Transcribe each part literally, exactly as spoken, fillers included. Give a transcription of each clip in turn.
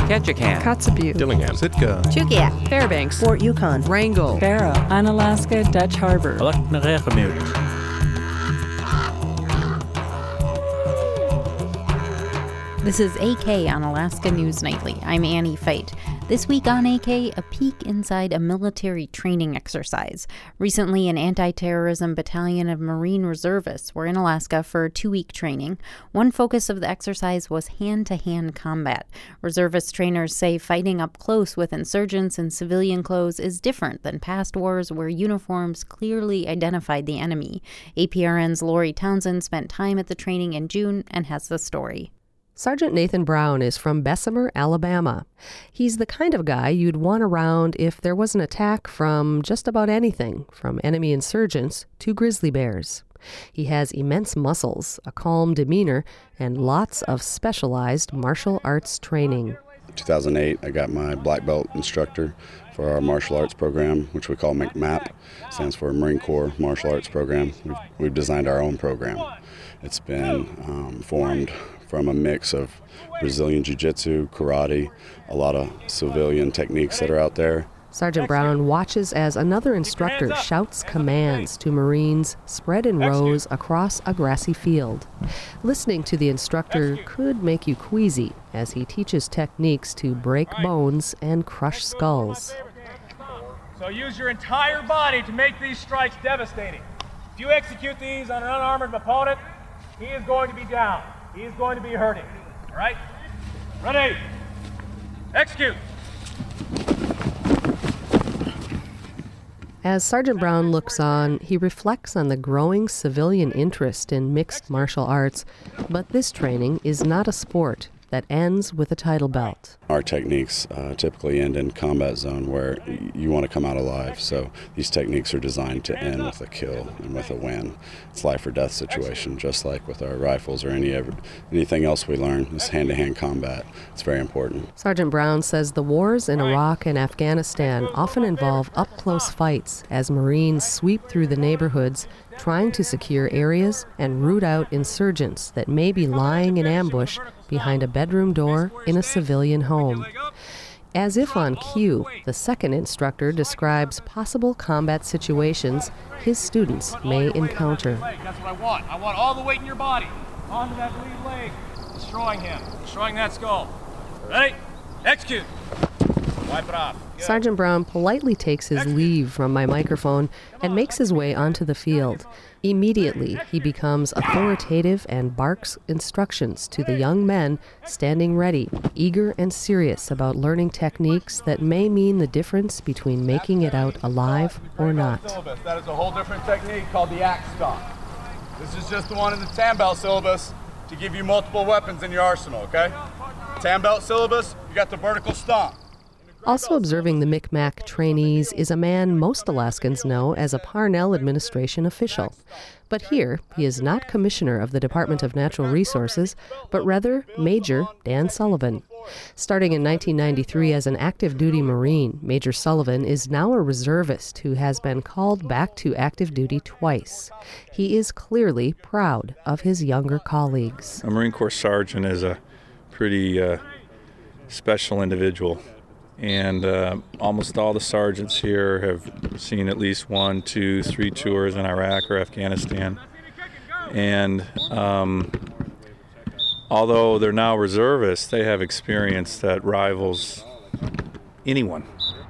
Ketchikan, Kotzebue, Dillingham, Sitka, Chukia, Fairbanks, Fort Yukon, Wrangell, Barrow, Unalaska, Dutch Harbor. This is A K on Alaska News Nightly. I'm Annie Feit. This week on A K, a peek inside a military training exercise. Recently, an anti-terrorism battalion of Marine reservists were in Alaska for two-week training. One focus of the exercise was hand-to-hand combat. Reservist trainers say fighting up close with insurgents in civilian clothes is different than past wars where uniforms clearly identified the enemy. A P R N's Lori Townsend spent time at the training in June and has the story. Sergeant Nathan Brown is from Bessemer, Alabama. He's the kind of guy you'd want around if there was an attack from just about anything, from enemy insurgents to grizzly bears. He has immense muscles, a calm demeanor, and lots of specialized martial arts training. In two thousand eight, I got my black belt instructor for our martial arts program, which we call MCMAP. Stands for Marine Corps Martial Arts Program. We've, we've designed our own program. It's been um, formed from a mix of Brazilian Jiu-Jitsu, karate, a lot of civilian techniques that are out there. Sergeant Brown watches as another instructor shouts commands to Marines spread in rows across a grassy field. Listening to the instructor could make you queasy as he teaches techniques to break bones and crush skulls. So use your entire body to make these strikes devastating. If you execute these on an unarmored opponent, he is going to be down. He is going to be hurting. All right? Ready? Execute. As Sergeant Brown looks on, he reflects on the growing civilian interest in mixed martial arts, but this training is not a sport that ends with a title belt. Our techniques uh, typically end in combat zone where y- you want to come out alive, so these techniques are designed to end with a kill and with a win. It's life or death situation, just like with our rifles or any ever, anything else we learn. This hand-to-hand combat, it's very important. Sergeant Brown says the wars in Iraq and Afghanistan often involve up-close fights as Marines sweep through the neighborhoods trying to secure areas and root out insurgents that may be lying in ambush behind a bedroom door in a civilian home. As if on cue, the second instructor describes possible combat situations his students may encounter. That's what I want. I want all the weight in your body onto that lead leg. Destroying him. Destroying that skull. Ready? Execute. Wipe it off. Good. Sergeant Brown politely takes his leave from my microphone and makes his way onto the field. Immediately, he becomes authoritative and barks instructions to the young men standing ready, eager and serious about learning techniques that may mean the difference between making it out alive or not. That is a whole different technique called the axe stomp. This is just the one in the Tam Belt syllabus to give you multiple weapons in your arsenal, okay? Tam Belt syllabus, you got the vertical stomp. Also observing the MCMAC trainees is a man most Alaskans know as a Parnell administration official. But here, he is not commissioner of the Department of Natural Resources, but rather Major Dan Sullivan. Starting in nineteen ninety-three as an active duty Marine, Major Sullivan is now a reservist who has been called back to active duty twice. He is clearly proud of his younger colleagues. A Marine Corps sergeant is a pretty uh, special individual. And uh, almost all the sergeants here have seen at least one, two, three tours in Iraq or Afghanistan. And um, although they're now reservists, they have experience that rivals anyone.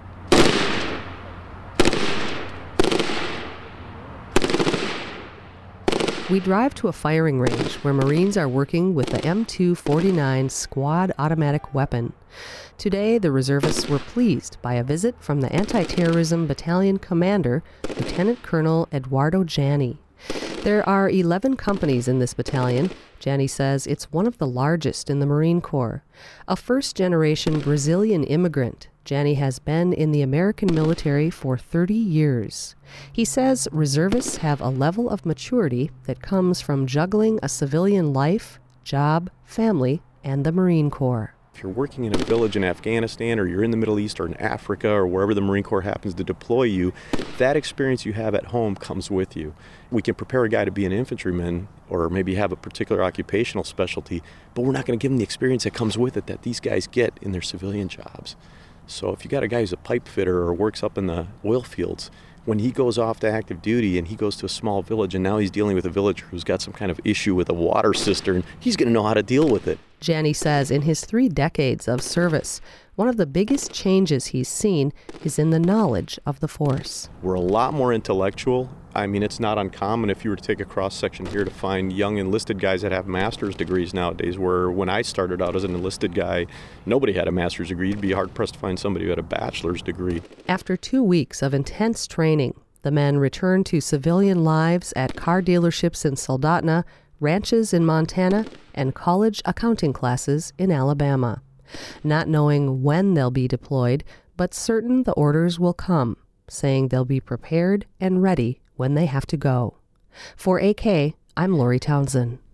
We drive to a firing range where Marines are working with the M two forty-nine Squad automatic weapon. Today, the reservists were pleased by a visit from the Anti-Terrorism Battalion Commander, Lieutenant Colonel Eduardo Janney. There are eleven companies in this battalion. Janney says it's one of the largest in the Marine Corps. A first-generation Brazilian immigrant, Janney has been in the American military for thirty years. He says reservists have a level of maturity that comes from juggling a civilian life, job, family, and the Marine Corps. If you're working in a village in Afghanistan, or you're in the Middle East or in Africa or wherever the Marine Corps happens to deploy you, that experience you have at home comes with you. We can prepare a guy to be an infantryman or maybe have a particular occupational specialty, but we're not going to give him the experience that comes with it that these guys get in their civilian jobs. So if you got a guy who's a pipe fitter or works up in the oil fields, when he goes off to active duty and he goes to a small village and now he's dealing with a villager who's got some kind of issue with a water cistern, he's going to know how to deal with it. Janney says in his three decades of service, one of the biggest changes he's seen is in the knowledge of the force. We're a lot more intellectual. I mean, it's not uncommon if you were to take a cross-section here to find young enlisted guys that have master's degrees nowadays, where when I started out as an enlisted guy, nobody had a master's degree. You'd be hard-pressed to find somebody who had a bachelor's degree. After two weeks of intense training, the men returned to civilian lives at car dealerships in Soldotna, ranches in Montana, and college accounting classes in Alabama. Not knowing when they'll be deployed, but certain the orders will come, saying they'll be prepared and ready when they have to go. For A K, I'm Lori Townsend.